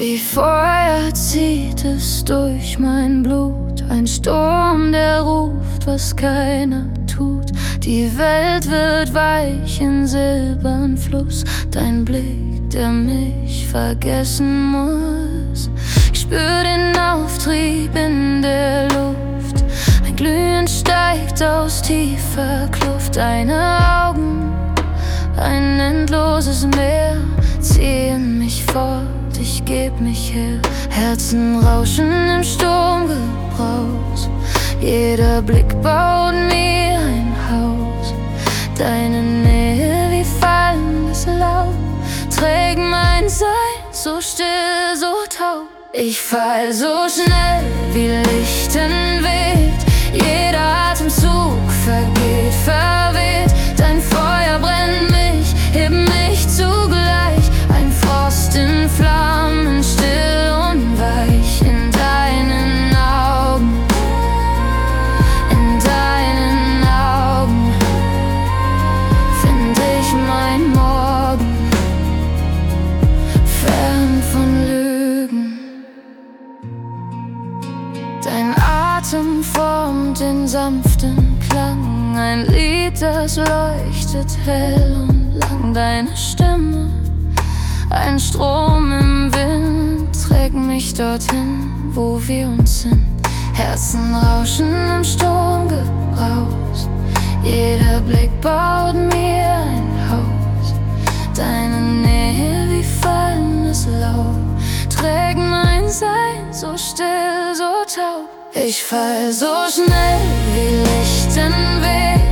Wie Feuer zieht es durch mein Blut, ein Sturm, der ruft, was keiner tut. Die Welt wird weich in silbernen Fluss, dein Blick, der mich vergessen muss. Ich spür den Auftrieb in der Luft, ein Glühen steigt aus tiefer Kluft. Deine Augen, ein endloses Meer, ziehen mich fort, ich geb mich her. Herzen rauschen im Sturmgebraus, jeder Blick baut mir ein Haus. Deine Nähe wie fallendes Laub trägt mein Sein so still, so taub. Ich fall so schnell wie Licht in Wind, jeder Atemzug vergeht, verweht. Dein Feuer brennt mich, hebt mich zugleich, ein Frost in Flammen, still und weich. In deinen Augen, in deinen Augen find ich mein Morgen, fern von Lügen. Dein Atem formt den sanften Klang, ein Lied, das leuchtet hell und lang. Deine Stimme, ein Strom im Wind, trägt mich dorthin, wo wir uns sind. Herzen rauschen im Sturmgebraus, jeder Blick baut mir ein Haus. Deine Nähe wie fallendes Laub trägt mein Sein so still, so taub. Ich fall so schnell wie Licht in Wind,